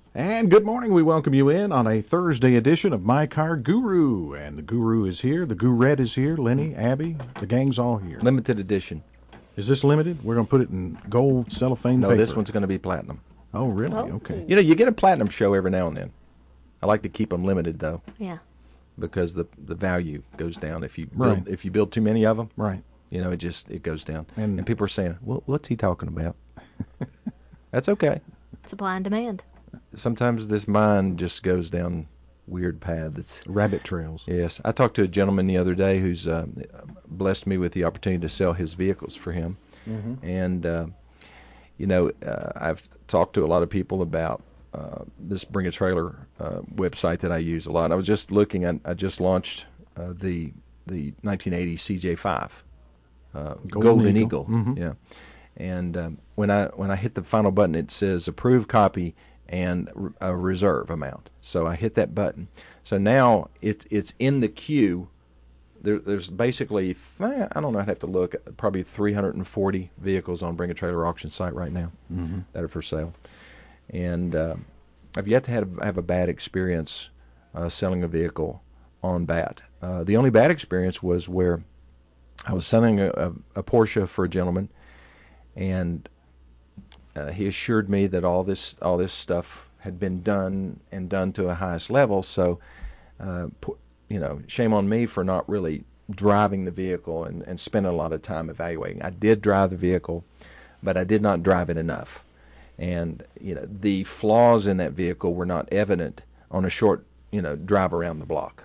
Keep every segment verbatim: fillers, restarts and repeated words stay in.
And good morning. We welcome you in on a Thursday edition of My Car Guru. And the guru is here. The gurette is here. Lenny, Abby, the gang's all here. Limited edition. Is this limited? We're going to put it in gold cellophane No, paper. this one's going to be platinum. Oh, really? Oh. Okay. You know, you get a platinum show every now and then. I like to keep them limited, though, Yeah. because the the value goes down if you Right. build, if you build too many of them. Right. You know, it just it goes down. And- And, people are saying, "Well, what's he talking about?" That's okay. Supply and demand. Sometimes this mind just goes down weird paths. Rabbit trails. Yes, I talked to a gentleman the other day who's uh, blessed me with the opportunity to sell his vehicles for him, Mm-hmm. and uh, you know, uh, I've talked to a lot of people about uh, this Bring a Trailer uh, website that I use a lot. I was just looking at, I just launched uh, the the nineteen eighty C J five uh, Golden Golden, Eagle. Eagle, Mhm. yeah. And um, when I when I hit the final button, it says approve copy and r- a reserve amount. So I hit that button. So now it's it's in the queue. There, there's basically th- I don't know. I'd have to look. Probably three hundred forty vehicles on Bring a Trailer auction site right now Mm-hmm. that are for sale. And uh, I've yet to have, have a bad experience uh, selling a vehicle on B A T. Uh, the only bad experience was where I was selling a, a, a Porsche for a gentleman, and uh, he assured me that all this all this stuff had been done and done to a highest level. So, uh, po- you know, shame on me for not really driving the vehicle and, and spending a lot of time evaluating. I did drive the vehicle, but I did not drive it enough. And, you know, the flaws in that vehicle were not evident on a short, you know, drive around the block.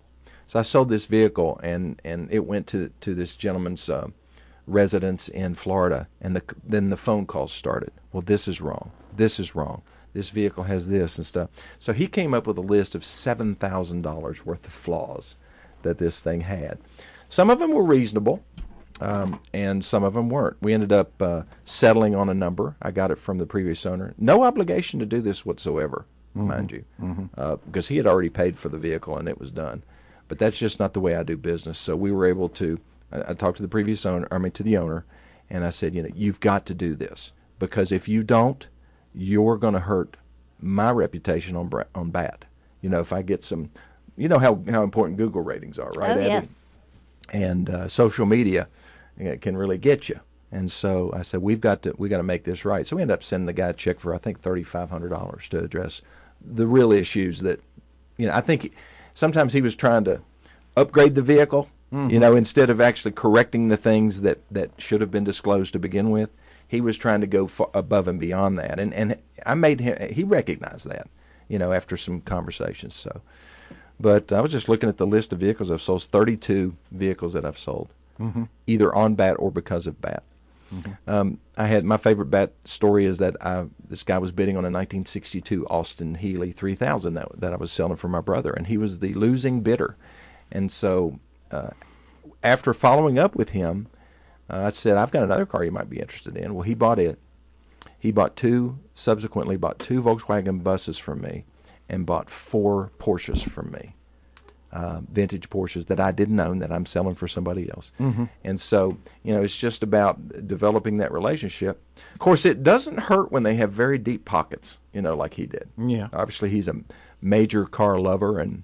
So I sold this vehicle, and, and it went to to this gentleman's uh, residence in Florida, and the, then the phone calls started. Well, this is wrong. This is wrong. This vehicle has this and stuff. So he came up with a list of seven thousand dollars worth of flaws that this thing had. Some of them were reasonable, um, and some of them weren't. We ended up uh, settling on a number. I got it from the previous owner. No obligation to do this whatsoever, Mm-hmm. mind you, uh, because he had already paid for the vehicle and it was done. But that's just not the way I do business. So we were able to. I, I talked to the previous owner, I mean to the owner, and I said, you know, you've got to do this, because if you don't, you're going to hurt my reputation on Bra- on B A T. You know, if I get some, you know how how important Google ratings are, right? Oh, Abby? yes. And uh, social media uh, can really get you. And so I said, we've got to we got to make this right. So we ended up sending the guy a check for I think thirty five hundred dollars to address the real issues that, you know, I think sometimes he was trying to upgrade the vehicle, you know, instead of actually correcting the things that, that should have been disclosed to begin with. He was trying to go far above and beyond that, and and I made him. He recognized that, you know, after some conversations. So, but I was just looking at the list of vehicles I've sold. thirty-two vehicles that I've sold, Mm-hmm. either on B A T or because of B A T. Um, I had my favorite B A T story is that I, this guy was bidding on a nineteen sixty-two Austin Healey three thousand that that I was selling for my brother, and he was the losing bidder. And so, uh, after following up with him, uh, I said, "I've got another car you might be interested in." Well, he bought it. He bought two. Subsequently, bought two Volkswagen buses from me, and bought four Porsches from me. Uh, vintage Porsches that I didn't own that I'm selling for somebody else. Mm-hmm. And so, you know, it's just about developing that relationship. Of course, it doesn't hurt when they have very deep pockets, you know, like he did. Yeah. Obviously, he's a major car lover and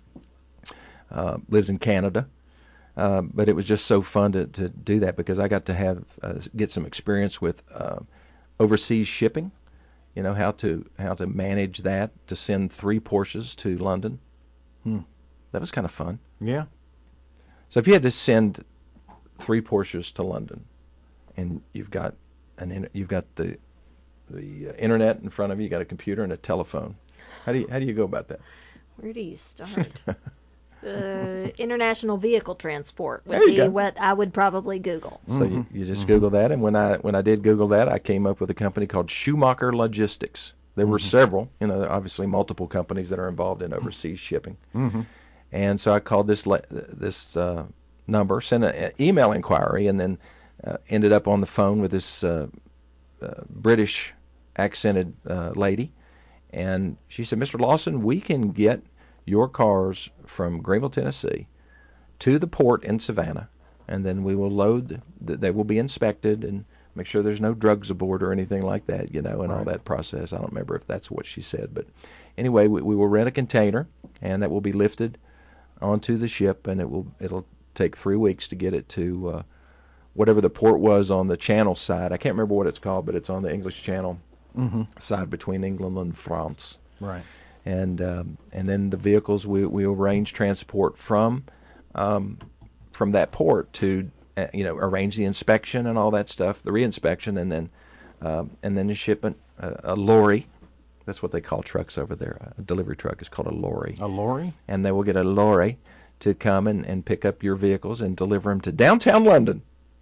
uh, lives in Canada. Uh, but it was just so fun to, to do that, because I got to have uh, get some experience with uh, overseas shipping. You know, how to how to manage that, to send three Porsches to London. Hmm. That was kind of fun. Yeah. So if you had to send three Porsches to London, and you've got an in, you've got the the uh, internet in front of you, you got a computer and a telephone, how do you how do you go about that? Where do you start? uh, international vehicle transport would There you be go. what I would probably Google. So you, you just Google that, and when I when I did Google that, I came up with a company called Schumacher Logistics. There were several, you know, obviously multiple companies that are involved in overseas shipping. Mm-hmm. And so I called this le- this uh, number, sent an email inquiry, and then uh, ended up on the phone with this uh, uh, British accented uh, lady. And she said, "Mister Lawson, we can get your cars from Greenville, Tennessee, to the port in Savannah, and then we will load. The, they will be inspected, and make sure there's no drugs aboard or anything like that, you know, and all Right. that process. I don't remember if that's what she said, but anyway, we, we will rent a container, and that will be lifted onto the ship, and it will it'll take three weeks to get it to uh, whatever the port was on the Channel side. I can't remember what it's called, but it's on the English Channel Mm-hmm. side between England and France. Right. And um, and then the vehicles we we arrange transport from um, from that port to uh, you know arrange the inspection and all that stuff, the reinspection, and then um, and then the shipment, uh, a lorry. That's what they call trucks over there. A delivery truck is called a lorry. A lorry? And they will get a lorry to come and, and pick up your vehicles and deliver them to downtown London.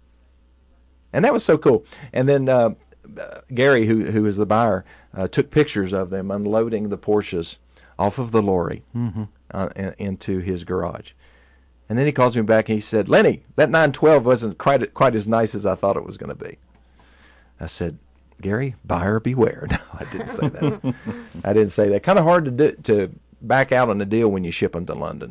And that was so cool. And then uh, uh, Gary, who who is the buyer, uh, took pictures of them unloading the Porsches off of the lorry Mm-hmm. uh, in, into his garage. And then he calls me back and he said, "Lenny, that nine twelve wasn't quite quite as nice as I thought it was going to be." I said, "Gary, buyer beware." No, I didn't say that. I didn't say that. Kind of hard to do, to back out on a deal when you ship them to London,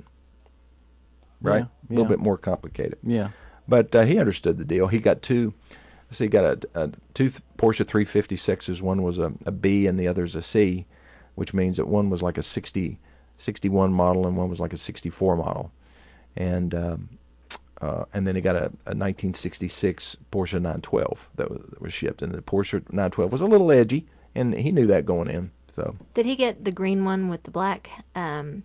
right? Yeah, A little yeah. bit more complicated. Yeah. But uh, he understood the deal. He got two. So he got a, a two th- Porsche three fifty-sixes. One was a, a B and the other's a C, which means that one was like a sixty, sixty-one model and one was like a sixty-four model. And um, uh, and then he got a, a nineteen sixty-six Porsche nine twelve that was, that was shipped. And the Porsche nine twelve was a little edgy, and he knew that going in. So Did he get the green one with the black um,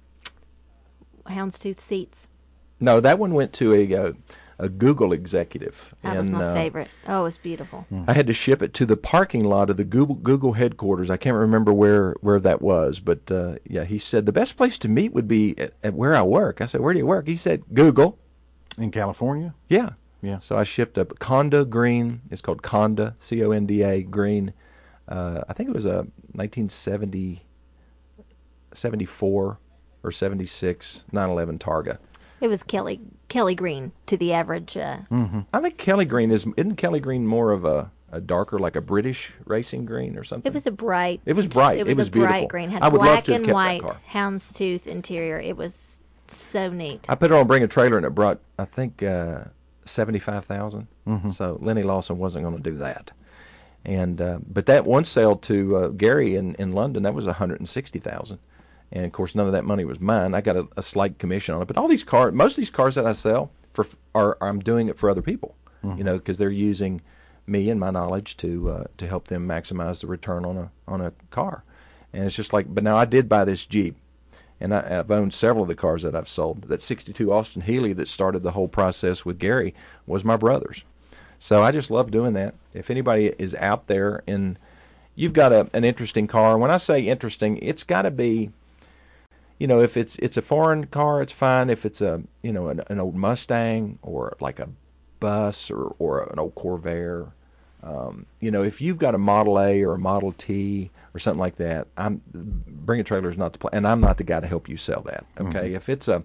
houndstooth seats? no, that one went to a uh, a Google executive. That was and, my uh, favorite. Oh, it was beautiful. I had to ship it to the parking lot of the Google, Google headquarters. I can't remember where, where that was, but uh, yeah, he said the best place to meet would be at, at where I work. I said, "Where do you work?" He said, "Google." In California? Yeah, Yeah. So I shipped a Conda green. It's called Conda, C O N D A green. Uh, I think it was a nineteen seventy, seventy-four or seventy-six nine eleven Targa. It was Kelly Kelly green to the average. Uh, Mm-hmm. I think Kelly green is isn't Kelly green more of a, a darker, like a British racing green or something? It was a bright. It was bright. It was, It was a bright beautiful. green. Had I would love black to have and kept that white car. houndstooth interior. It was so neat. I put it on Bring a Trailer, and it brought, I think, uh, seventy-five thousand. Mhm. So Lenny Lawson wasn't going to do that. And uh, but that one sale to uh, Gary in, in London, that was one hundred sixty thousand. And of course, none of that money was mine. I got a, a slight commission on it. But all these cars, most of these cars that I sell, for are I'm doing it for other people. Mhm. You know, because they're using me and my knowledge to uh, to help them maximize the return on a on a car. And it's just like, but now I did buy this Jeep. And I, I've owned several of the cars that I've sold. That sixty-two Austin Healey that started the whole process with Gary was my brother's. So I just love doing that. If anybody is out there and you've got a, an interesting car, when I say interesting, it's got to be, you know, if it's it's a foreign car, it's fine. If it's a, you know, an, an old Mustang or like a bus or, or an old Corvair, um, you know, if you've got a Model A or a Model T or something like that, I'm Bring a Trailer is not the place, and I'm not the guy to help you sell that. Okay, Mhm. if it's a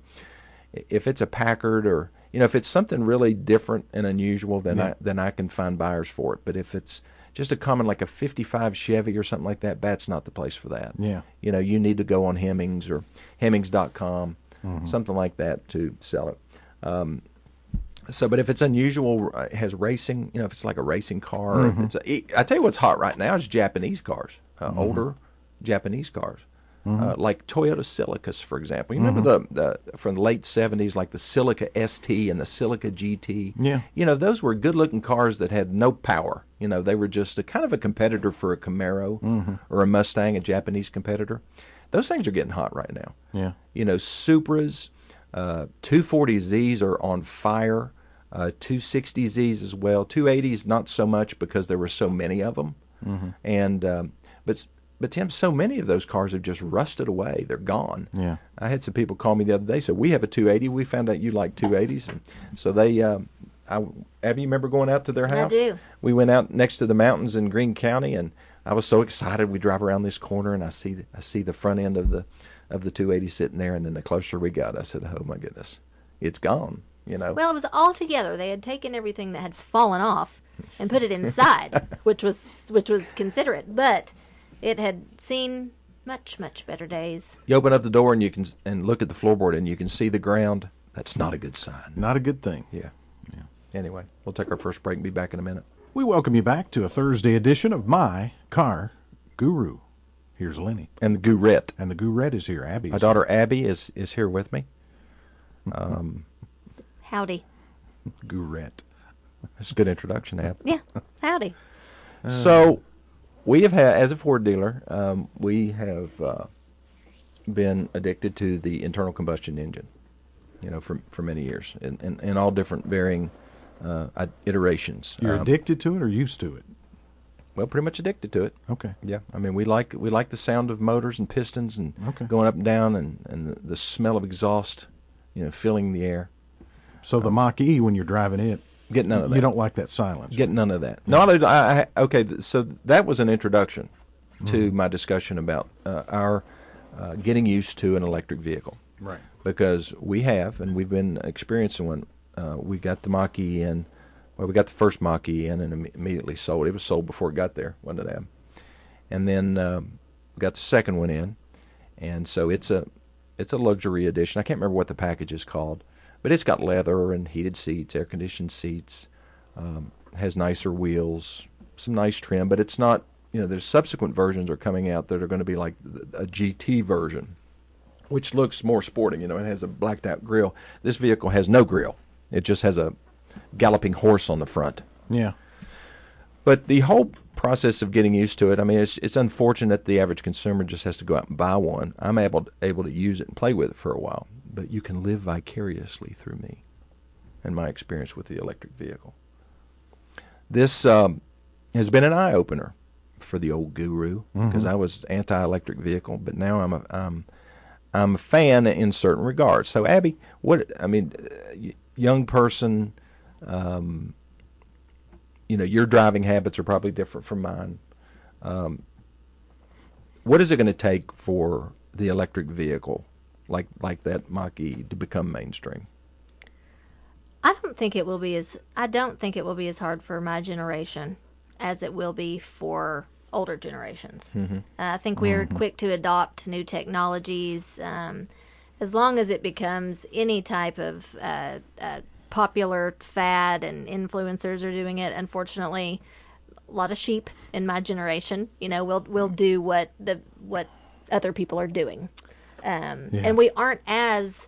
if it's a Packard or you know if it's something really different and unusual, then Yeah. I then I can find buyers for it. But if it's just a common like a fifty-five Chevy or something like that, that's not the place for that. Yeah. You know, you need to go on Hemmings or Hemmings dot com, Mhm. something like that to sell it. Um, so, but if it's unusual, uh, it has racing, you know, if it's like a racing car, Mhm. if it's a, I tell you what's hot right now is Japanese cars, uh, Mhm. older Japanese cars. Mhm. Uh, like Toyota Silicas, for example. You remember the, the from the late seventies, like the Silica S T and the Silica G T. Yeah. You know, those were good-looking cars that had no power. You know, they were just a kind of a competitor for a Camaro Mhm. or a Mustang, a Japanese competitor. Those things are getting hot right now. Yeah. You know, Supras, uh, two forty Zs are on fire. Uh, two sixty Zs as well. two eighties not so much because there were so many of them. Mhm. And um, but but Tim, so many of those cars have just rusted away. They're gone. Yeah. I had some people call me the other day. Said we have a two eighty. We found out you like two eighties, and so they. Um, I, Abby, you remember going out to their I house? do. We went out next to the mountains in Greene County, and I was so excited. We drive around this corner, and I see the, I see the front end of the of the two eighty sitting there, and then the closer we got, I said, "Oh my goodness, it's gone." You know. Well, it was all together. They had taken everything that had fallen off and put it inside, which was which was considerate, but it had seen much much better days. You open up the door and you can and look at the floorboard and you can see the ground. That's not a good sign. Not a good thing. Yeah. Yeah. Anyway, we'll take our first break and be back in a minute. We welcome you back to a Thursday edition of My Car Guru. Here's Lenny. And the Gourette. And the Gourette is here. Abby. My daughter Abby is, is here with me. Um, Howdy. Gourette. That's a good introduction, Ab. Yeah, howdy. So, we have had, as a Ford dealer, um, we have uh, been addicted to the internal combustion engine, you know, for for many years, in, in, in all different varying uh, iterations. You're Um, addicted to it or used to it? Well, pretty much addicted to it. Okay. Yeah, I mean, we like we like the sound of motors and pistons and Okay. going up and down, and, and the, the smell of exhaust, you know, filling the air. So the Mach-E, when you're driving it, Get none of that. you don't like that silence. Get none of that. No, I, I, okay, th- so that was an introduction to my discussion about uh, our uh, getting used to an electric vehicle. Right. Because we have, and we've been experiencing one. Uh, we got the Mach-E in, well, we got the first Mach-E in and im- immediately sold. It was sold before it got there, wasn't it, Ab? And then um, we got the second one in, and so it's a it's a luxury edition. I can't remember what the package is called, but it's got leather and heated seats, air-conditioned seats, um, has nicer wheels, some nice trim, but it's not, you know, there's subsequent versions are coming out that are going to be like a G T version, which looks more sporting. You know, it has a blacked-out grille. This vehicle has no grille. It just has a galloping horse on the front. Yeah. But the whole process of getting used to it, I mean, it's it's unfortunate the average consumer just has to go out and buy one. I'm able to, able to use it and play with it for a while, but you can live vicariously through me and my experience with the electric vehicle. This um, has been an eye-opener for the old guru, because I was anti-electric vehicle, but now I'm a I'm, I'm a fan in certain regards. So, Abby, what I mean, uh, young person. Um, You know, your driving habits are probably different from mine. Um, what is it going to take for the electric vehicle, like like that Mach-E, to become mainstream? I don't think it will be as I don't think it will be as hard for my generation as it will be for older generations. Mm-hmm. Uh, I think we're mm-hmm. quick to adopt new technologies, um, as long as it becomes any type of uh, uh, popular fad and influencers are doing it. Unfortunately, a lot of sheep in my generation, you know, will will do what the what other people are doing, um, Yeah. and we aren't as.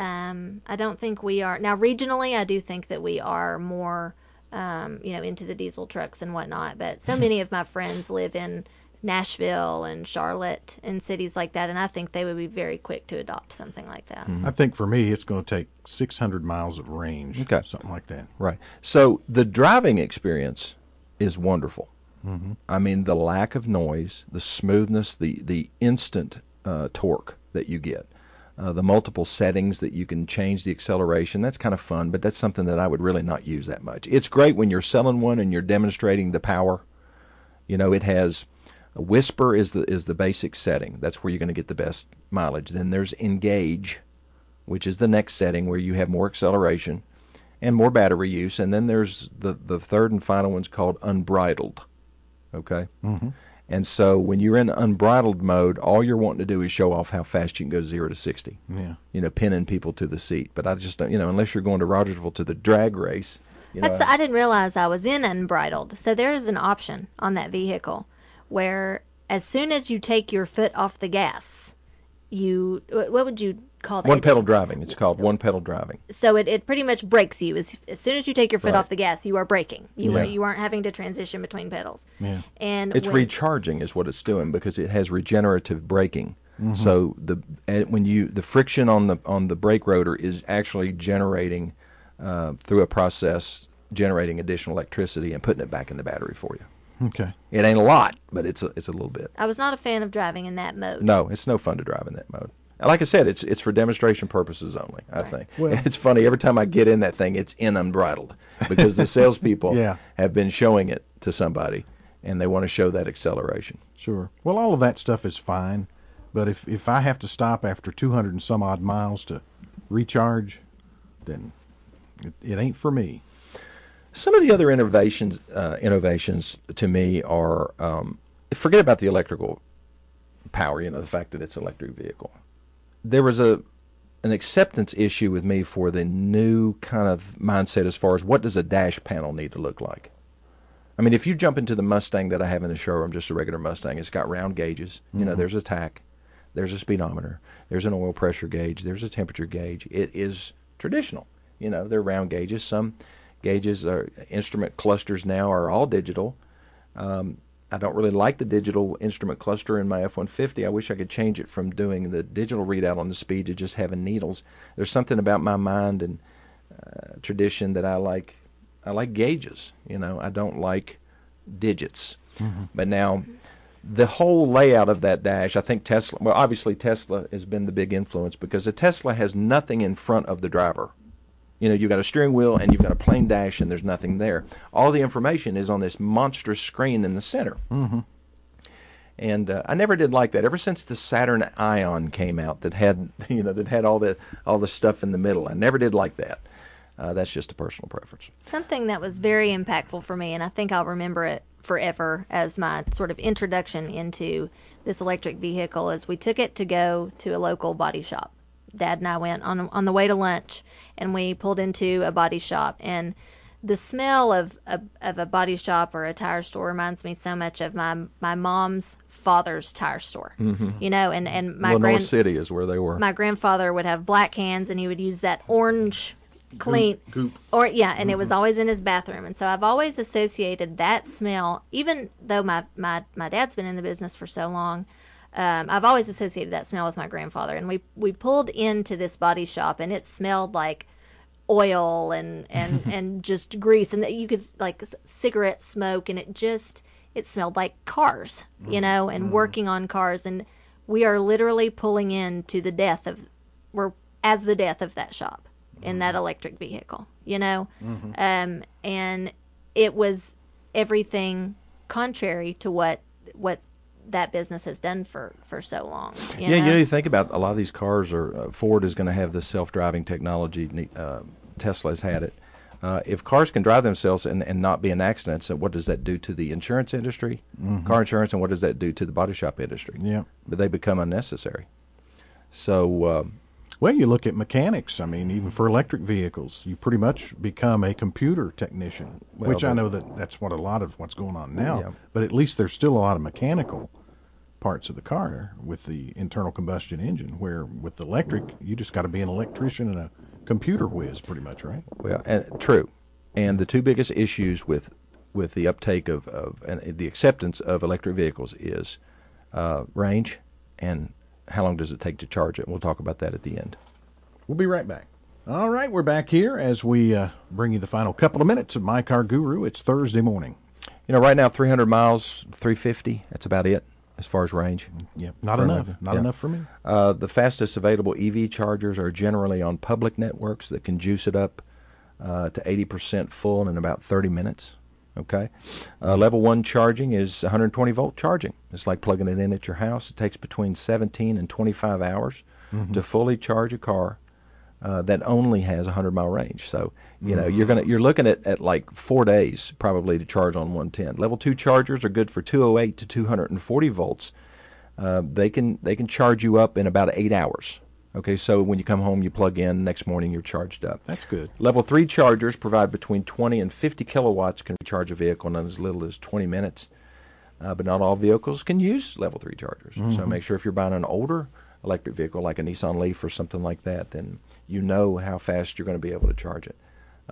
Um, I don't think we are now regionally. I do think that we are more, um, you know, into the diesel trucks and whatnot. But so many of my friends live in Nashville and Charlotte and cities like that, and I think they would be very quick to adopt something like that. Mm-hmm. I think for me, it's going to take six hundred miles of range, Okay. something like that. Right. So the driving experience is wonderful. Mm-hmm. I mean, the lack of noise, the smoothness, the the instant uh, torque that you get. Uh, the multiple settings that you can change the acceleration, that's kind of fun, but that's something that I would really not use that much. It's great when you're selling one and you're demonstrating the power. You know, it has a whisper is the is the basic setting. That's where you're going to get the best mileage. Then there's engage, which is the next setting where you have more acceleration and more battery use. And then there's the, the third and final one's called unbridled. Okay? Mm-hmm. And so when you're in unbridled mode, all you're wanting to do is show off how fast you can go zero to sixty. Yeah. You know, pinning people to the seat. But I just don't, you know, unless you're going to Rogersville to the drag race. You know, That's I didn't realize I was in unbridled. So there is an option on that vehicle where as soon as you take your foot off the gas, you what what would you call that? one pedal driving. It's called one pedal driving. So it, it pretty much brakes you. As, as soon as you take your foot Right. off the gas, you are braking. You Yeah. are, you aren't having to transition between pedals. Yeah. And It's when- recharging is what it's doing because it has regenerative braking. So the and when you the friction on the on the brake rotor is actually generating uh, through a process generating additional electricity and putting it back in the battery for you. Okay. It ain't a lot, but it's a, it's a little bit. I was not a fan of driving in that mode. No, it's no fun to drive in that mode. And like I said, it's it's for demonstration purposes only. I think Well- it's funny every time I get in that thing, it's in unbridled because the salespeople Yeah. have been showing it to somebody, and they want to show that acceleration. Sure. Well, all of that stuff is fine, but if if I have to stop after two hundred and some odd miles to recharge, then it, it ain't for me. Some of the other innovations, uh, innovations to me are um, forget about the electrical power. You know, the fact that it's an electric vehicle. There was a an acceptance issue with me for the new kind of mindset as far as what does a dash panel need to look like. I mean, if you jump into the Mustang that I have in the showroom, just a regular Mustang, it's got round gauges. You know, there's a tach, there's a speedometer, there's an oil pressure gauge, there's a temperature gauge. It is traditional. You know, they're round gauges. Some gauges are instrument clusters now are all digital. Um, I don't really like the digital instrument cluster in my F one fifty. I wish I could change it from doing the digital readout on the speed to just having needles. There's something about my mind and uh, tradition that I like. I like gauges. You know, I don't like digits. Mm-hmm. But now, the whole layout of that dash, I think Tesla, well, obviously Tesla has been the big influence because the Tesla has nothing in front of the driver. You know, you've got a steering wheel and you've got a plain dash and there's nothing there. All the information is on this monstrous screen in the center. Mm-hmm. And uh, I never did like that. Ever since the Saturn Ion came out, that had you know that had all the all the stuff in the middle, I never did like that. Uh, that's just a personal preference. Something that was very impactful for me, and I think I'll remember it forever as my sort of introduction into this electric vehicle, is we took it to go to a local body shop. Dad and I went on on the way to lunch, and we pulled into a body shop, and the smell of a, of a body shop or a tire store reminds me so much of my my mom's father's tire store. Mm-hmm. You know, and and my Lenore grand, City is where they were. My grandfather would have black hands, and he would use that orange clean goop, goop. or yeah, and Mm-hmm. it was always in his bathroom, and so I've always associated that smell. Even though my my my dad's been in the business for so long. Um, I've always associated that smell with my grandfather, and we we pulled into this body shop, and it smelled like oil and and, and just grease, and you could like cigarette smoke, and it just it smelled like cars, you know, and mm. working on cars, and we are literally pulling in to the death of we're as the death of that shop in that electric vehicle, you know, mm-hmm. um, and it was everything contrary to what what. that business has done for, for so long. You yeah, know? you know, you think about a lot of these cars, or uh, Ford is going to have the self-driving technology. Uh, Tesla's had it. Uh, if cars can drive themselves and, and not be in accidents, so what does that do to the insurance industry, mm-hmm. car insurance, and what does that do to the body shop industry? Yeah, but they become unnecessary. So, um, well, you look at mechanics. I mean, even for electric vehicles, you pretty much become a computer technician, well, which but, I know that that's what a lot of what's going on now. Yeah. But at least there's still a lot of mechanical parts of the car with the internal combustion engine, where with the electric, you just got to be an electrician and a computer whiz, pretty much, right? Well, and, true. And the two biggest issues with with the uptake of, of and the acceptance of electric vehicles is uh, range and how long does it take to charge it. We'll talk about that at the end. We'll be right back. All right, we're back here as we uh, bring you the final couple of minutes of My Car Guru. It's Thursday morning. You know, right now, three hundred miles, three fifty, that's about it. As far as range. Yeah, not enough. Not yeah. enough for me. Uh, the fastest available E V chargers are generally on public networks that can juice it up uh, to eighty percent full in about thirty minutes. Okay. Uh, level one charging is one hundred twenty volt charging. It's like plugging it in at your house. It takes between seventeen and twenty-five hours mm-hmm. to fully charge a car uh, that only has a hundred mile range. So, you know, mm-hmm. you're gonna you're looking at, at like four days probably to charge on one ten. Level two chargers are good for two oh eight to two hundred forty volts. Uh, they can they can charge you up in about eight hours. Okay, so when you come home, you plug in. Next morning, you're charged up. That's good. Level three chargers provide between twenty and fifty kilowatts. Can charge a vehicle in as little as twenty minutes. Uh, but not all vehicles can use level three chargers. Mm-hmm. So make sure if you're buying an older electric vehicle like a Nissan Leaf or something like that, then you know how fast you're going to be able to charge it.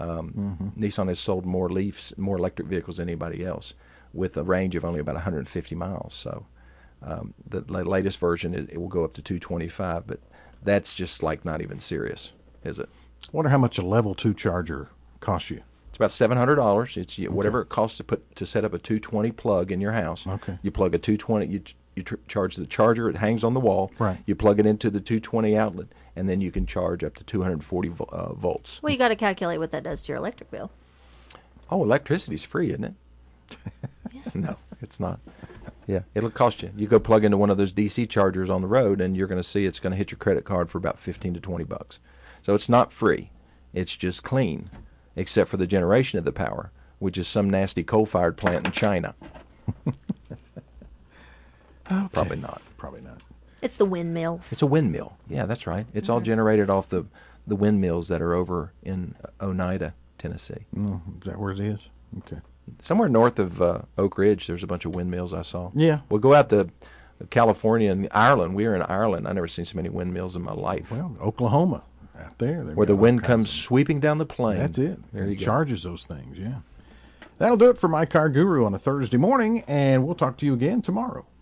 Um, mm-hmm. Nissan has sold more Leafs, more electric vehicles than anybody else, with a range of only about one hundred fifty miles. So um, the, the latest version is, it will go up to two twenty-five, but that's just like not even serious, is it? I wonder how much a level two charger costs you. It's about seven hundred dollars. It's okay. Whatever it costs to put to set up a two twenty plug in your house. Okay. You plug a two twenty. You you tr- charge the charger. It hangs on the wall. Right. You plug it into the two twenty outlet, and then you can charge up to two hundred forty vo- uh, volts. Well, you got to calculate what that does to your electric bill. Oh, electricity's free, isn't it? Yeah. No, it's not. Yeah, it'll cost you. You go plug into one of those D C chargers on the road, and you're going to see it's going to hit your credit card for about fifteen to twenty bucks. So it's not free. It's just clean, except for the generation of the power, which is some nasty coal-fired plant in China. Okay. Probably not. Probably not. It's the windmills. It's a windmill. Yeah, that's right. It's mm-hmm. all generated off the, the windmills that are over in Oneida, Tennessee. Mm, is that where it is? Okay. somewhere north of uh, Oak Ridge, there's a bunch of windmills I saw. Yeah. We'll go out to California and Ireland. We were in Ireland. I never seen so many windmills in my life. Well, Oklahoma, out there. they've Where the got all wind kinds comes of- sweeping down the plain. That's it. There It you go. charges those things, yeah. That'll do it for My Car Guru on a Thursday morning, and we'll talk to you again tomorrow.